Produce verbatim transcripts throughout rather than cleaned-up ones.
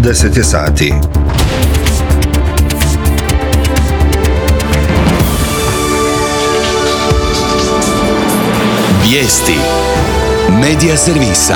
deset je sati. Vijesti Medija servisa.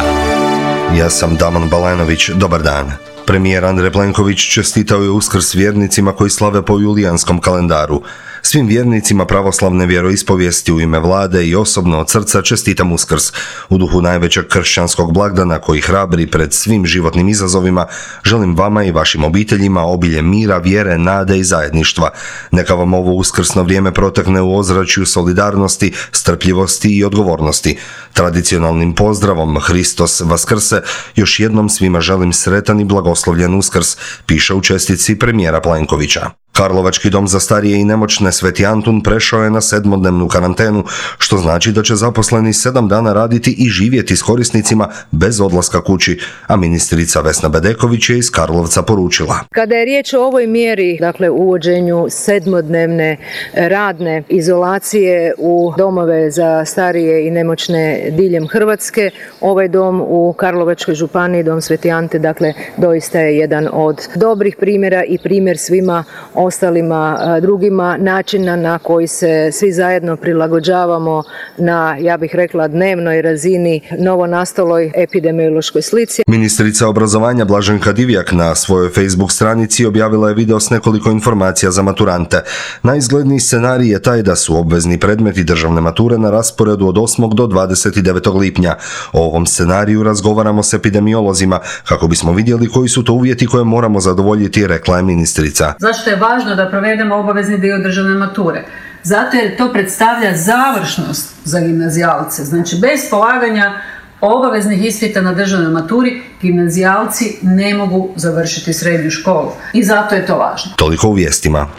Ja sam Damon Balanović, dobar dan. Premijer Andrej Plenković čestitao je Uskrs vjernicima koji slave po julijanskom kalendaru. Svim vjernicima pravoslavne vjeroispovijesti u ime vlade i osobno od srca čestitam Uskrs. U duhu najvećeg kršćanskog blagdana koji hrabri pred svim životnim izazovima, želim vama i vašim obiteljima obilje mira, vjere, nade i zajedništva. Neka vam ovo uskrsno vrijeme protekne u ozračju solidarnosti, strpljivosti i odgovornosti. Tradicionalnim pozdravom Hristos Vaskrse još jednom svima želim sretan i blagoslovljen Uskrs, piše u čestitci premijera Plenkovića. Karlovački dom za starije i nemoćne Sveti Antun prešao je na sedmodnevnu karantenu, što znači da će zaposleni sedam dana raditi i živjeti s korisnicima bez odlaska kući, a ministrica Vesna Bedeković je iz Karlovca poručila. Kada je riječ o ovoj mjeri, dakle uvođenju sedmodnevne radne izolacije u domove za starije i nemoćne diljem Hrvatske, ovaj dom u Karlovačkoj županiji, dom Sveti Ante, dakle doista je jedan od dobrih primjera i primjer svima ostalima drugima načina na koji se svi zajedno prilagođavamo na, ja bih rekla, dnevnoj razini novonastaloj epidemiološkoj slici. Ministrica obrazovanja Blaženka Divjak na svojoj Facebook stranici objavila je video s nekoliko informacija za maturante. Najizgledniji scenarij je taj da su obvezni predmeti državne mature na rasporedu od osmog do dvadeset devetog lipnja. O ovom scenariju razgovaramo s epidemiolozima kako bismo vidjeli koji su to uvjeti koje moramo zadovoljiti, rekla je ministrica. Zašto je važno da provedemo obavezni dio državne mature? Zato jer to predstavlja završnost za gimnazijalce. Znači, bez polaganja obaveznih ispita na državnoj maturi gimnazijalci ne mogu završiti srednju školu. I zato je to važno. Toliko u vijestima.